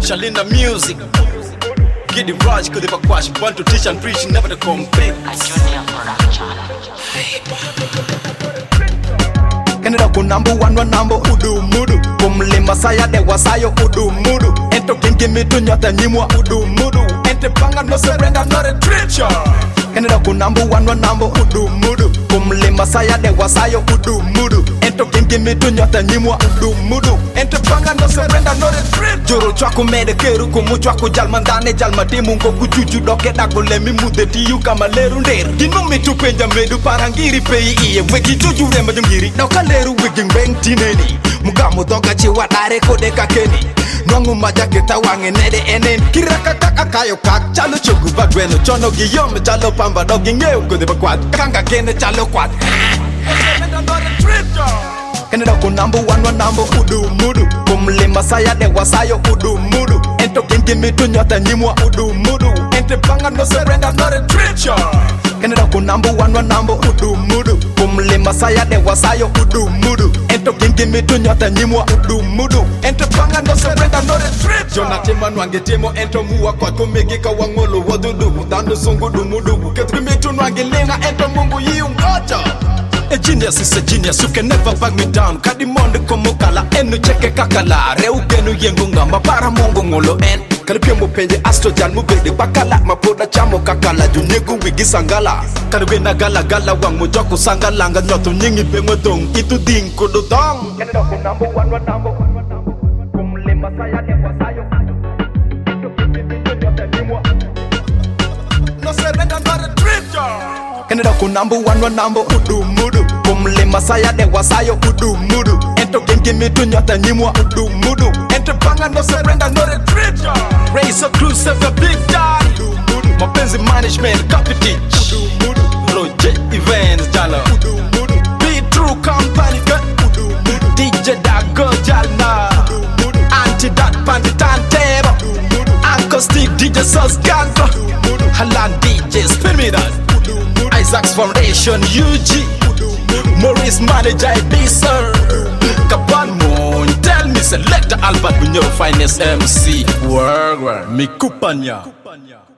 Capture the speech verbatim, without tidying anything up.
Shalina music. Get the Raj, could ever quash, want to teach and preach, never to compete. A Junior production. Canada ku number one one number udu mudu kumlima saya dewa sayo udu mudu ento kingi mitu nyota nyimwa udu mudu ente panga no surrender no retreat. Canada ku number one one number udu mudu kumlima saya dewa sayo udu mudu ento kingi mitu nyota nyimwa udu mudu ente panga no surrender no retreat. Joro chwaku mede keru kumu chwaku jalmandane jalmadimu ngoku juju doke dago lemi mude tiyu kama leru nderu dinu mitu penja medu parangiri pei iye weki juju remba jungiri doka leru wiging beng tineni mugamu doga chiwa dare kode kakeni nwangu majake tawange nede enen kiraka kaka kayo kak chalo chogu bagweno chono giyom chalo pamba dogi ngeu kode bakwad kanga kene chalo kwad Canada ku number one one number udu mudu kumlima saya dewa sayo udu mudu ento kingi mitu nyota nyimwa udu mudu ente panga no surrender no retreat. Canada ku number one one number udu mudu kumlima saya dewa sayo udu mudu ento kingi mitu nyota nyimwa udu mudu ente panga no surrender no retreat. Jonathan wange temo ento muwa kwa kumegi ka wangolo wodudu dando sungu dumudu ketri mitu wange lenga ento mungu yiungoja. A genius is a genius, you can never back me down. Kadimonde komokala, enu cheke kakala. Reugenu yengunga, mabara mongo ngolo en. Kalipia mupenje astro jan mubede bakala. Mapoda chamo kakala, junyegu wigi sangala. Kalibena gala gala wang mojoko sangalanga. Nyoto nyingi bengwe dong, itu ding kudu dong. Canada ku number one one number kumlima saya dewa sayo. Itu kiki bitu nyota nyimwa. No surrender no retreat. Canada ku number one one number udu mudu kumlima saya dewa sayo udu mudu ento kingi mitu nyota nyimwa udu mudu ente panga no surrender no retreat. Raise a crew save a big daddy udu mudu mapenzi management copy teach udu mudu project events jala udu mudu be true company cut udu mudu D J Dago jalna udu mudu anti that panditanteba udu mudu Uncle Steve D J Sos Gango udu Halan D J spin me that Isaac's Foundation U G Maurice Manager B Sir Kapan Moon tell me select the Albert with your finest M C Word word Mikupanya